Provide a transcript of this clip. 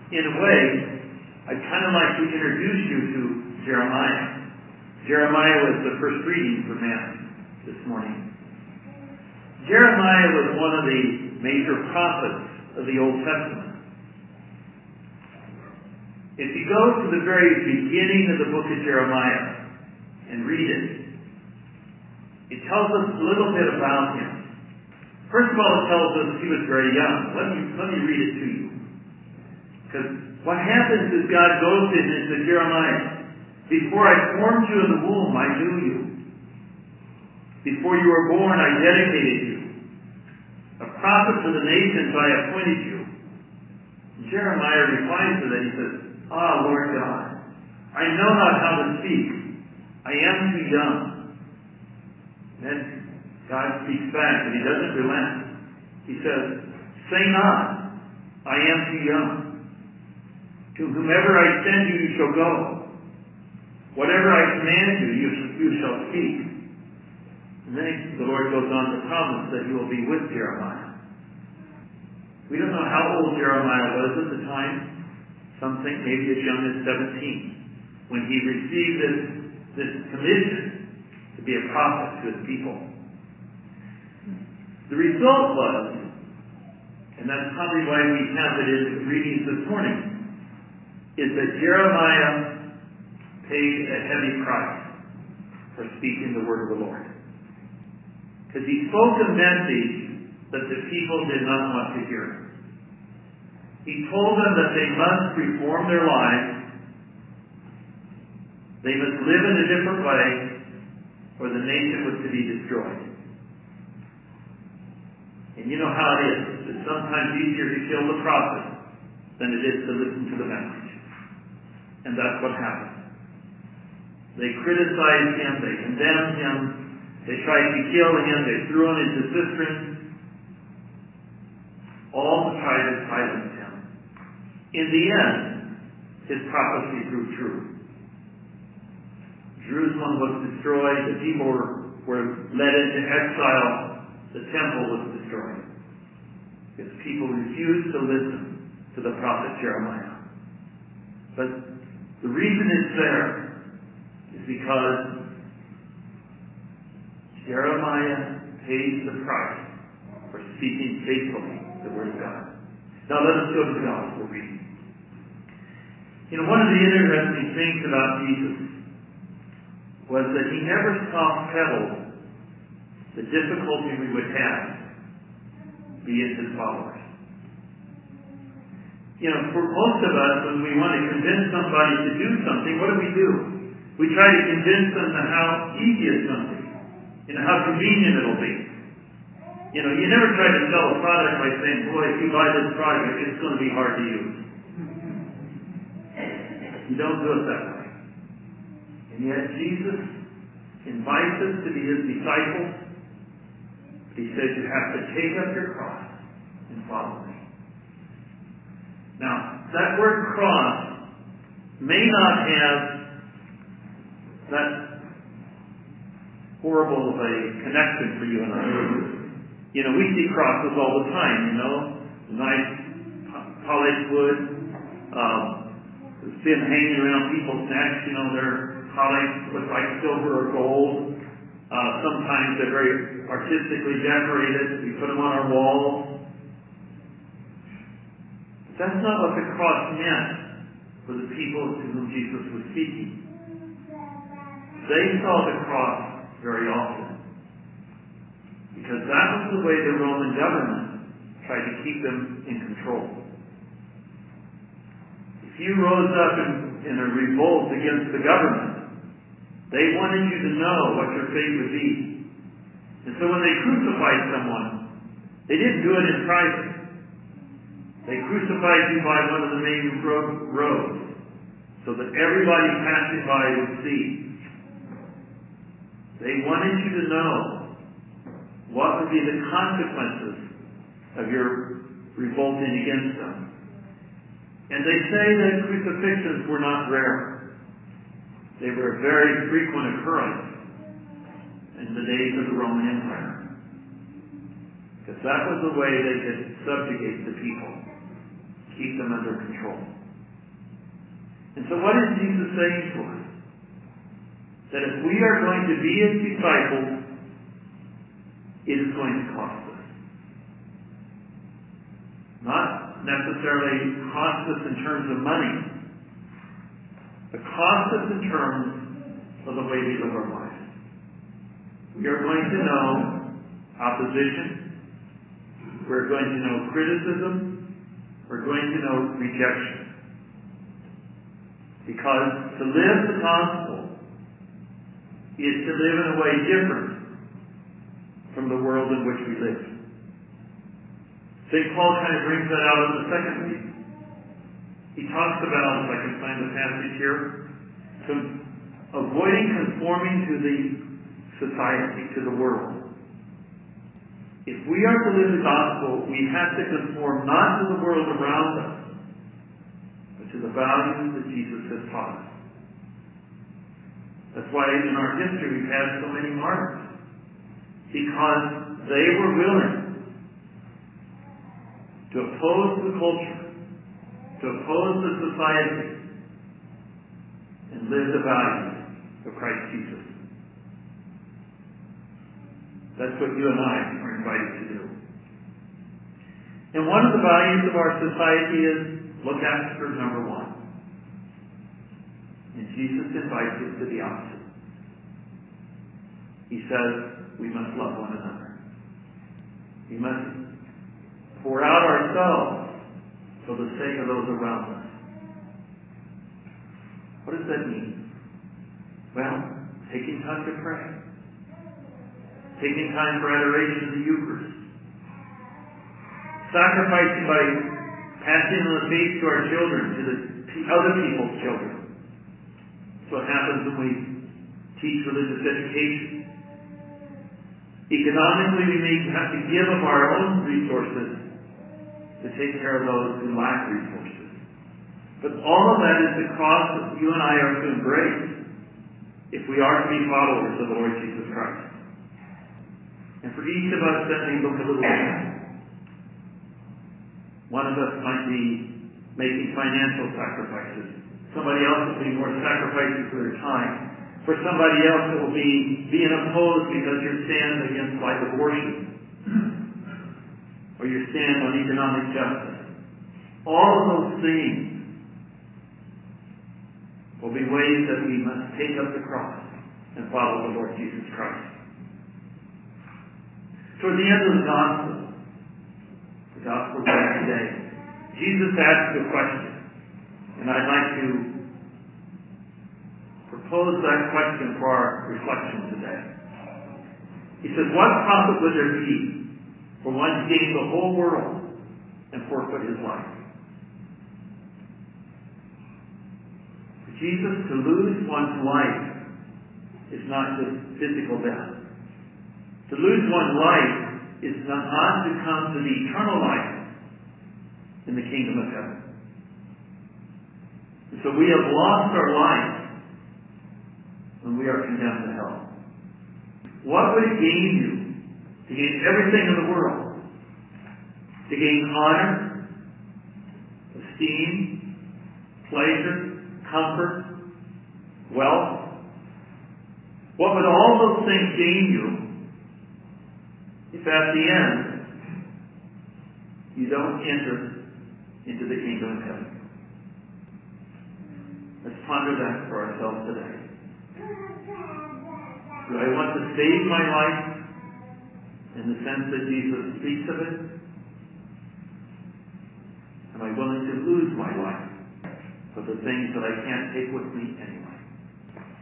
In a way, I'd kind of like to introduce you to Jeremiah. Jeremiah was the first reading for Matt this morning. Jeremiah was one of the major prophets of the Old Testament. If you go to the very beginning of the book of Jeremiah and read it, it tells us a little bit about him. First of all, it tells us he was very young. Let me read it to you. Because what happens is God goes in and says, Jeremiah, before I formed you in the womb, I knew you. Before you were born, I dedicated you. A prophet for the nations, I appointed you. And Jeremiah replies to that. He says, Lord God, I know not how to speak. I am too young. Then God speaks back, and he doesn't relent. He says, say not, I am too young. To whomever I send you, you shall go. Whatever I command you, you shall speak. And then the Lord goes on to promise that he will be with Jeremiah. We don't know how old Jeremiah was at the time. Some think maybe as young as 17, when he received this commission to be a prophet to his people. The result was, and that's probably why we have it in the readings this morning, is that Jeremiah paid a heavy price for speaking the word of the Lord. Because he spoke a message that the people did not want to hear. He told them that they must reform their lives, they must live in a different way, or the nation was to be destroyed. And you know how it is. It's sometimes easier to kill the prophet than it is to listen to the message. And that's what happened. They criticized him, they condemned him, they tried to kill him, they threw him into cisterns, all to try to silence him. In the end, his prophecy proved true. Jerusalem was destroyed, the people were led into exile, the temple was destroyed. Because people refused to listen to the prophet Jeremiah. But the reason it's there is because Jeremiah pays the price for speaking faithfully the word of God. Now let us go to the gospel reading. You know, one of the interesting things about Jesus was that he never soft-pedaled the difficulty we would have, be it his followers. You know, for most of us, when we want to convince somebody to do something, what do? We try to convince them to how easy it's going to be, how convenient it'll be. You know, you never try to sell a product by saying, boy, if you buy this product, it's going to be hard to use. You don't do it that way. And yet Jesus invites us to be his disciples. But he says you have to take up your cross and follow me. Now, that word cross may not have that horrible of a connection for you and I. You know, we see crosses all the time, nice polished wood, it's been hanging around people's necks, they're polished, look like silver or gold. Sometimes they're very artistically decorated. We put them on our walls. But that's not what the cross meant for the people to whom Jesus was speaking. They saw the cross very often, because that was the way the Roman government tried to keep them in control. If you rose up in a revolt against the government, they wanted you to know what your fate would be. And so when they crucified someone, they didn't do it in private. They crucified you by one of the main roads, so that everybody passing by would see. They wanted you to know what would be the consequences of your revolting against them. And they say that crucifixions were not rare. They were a very frequent occurrence in the days of the Roman Empire. Because that was the way they could subjugate the people. keep them under control. And so what is Jesus saying to us? That if we are going to be His disciples, it is going to cost us. Not necessarily cost us in terms of money, but cost us in terms of the way we live our lives. We are going to know opposition. We're going to know criticism. We're going to know rejection. Because to live the gospel is to live in a way different from the world in which we live. St. Paul kind of brings that out in the second week. He talks about, if I can find the passage here, avoiding conforming to the society, to the world. If we are to live the gospel, we have to conform not to the world around us, but to the values that Jesus has taught us. That's why in our history we've had so many martyrs. Because they were willing to oppose the culture, to oppose the society, and live the values of Christ Jesus. That's what you and I are invited to do. And one of the values of our society is look after number one. And Jesus invites us to the opposite. He says we must love one another. We must pour out ourselves for the sake of those around us. What does that mean? Well, taking time to pray. Taking time for adoration of the Eucharist. Sacrificing by passing on the faith to our children, to the other people's children. That's what happens when we teach religious education. Economically, we may have to give of our own resources to take care of those who lack resources. But all of that is the cross that you and I are to embrace if we are to be followers of the Lord Jesus Christ. And for each of us, that may look a little different. One of us might be making financial sacrifices. Somebody else will be more sacrificing for their time. For somebody else, it will be being opposed because you stand against like abortion. Or you stand on economic justice. All of those things will be ways that we must take up the cross and follow the Lord Jesus Christ. Toward the end of the gospel back today, Jesus asked a question. And I'd like to propose that question for our reflection today. He says, what profit would there be for one to gain the whole world and forfeit his life? For Jesus, to lose one's life is not just physical death. To lose one's life is not to come to the eternal life in the kingdom of heaven. And so we have lost our life when we are condemned to hell. What would it gain you to gain everything in the world? To gain honor, esteem, pleasure, comfort, wealth? What would all those things gain you if at the end you don't enter into the kingdom of heaven? Let's ponder that for ourselves today. Do I want to save my life in the sense that Jesus speaks of it? Am I willing to lose my life for the things that I can't take with me anymore?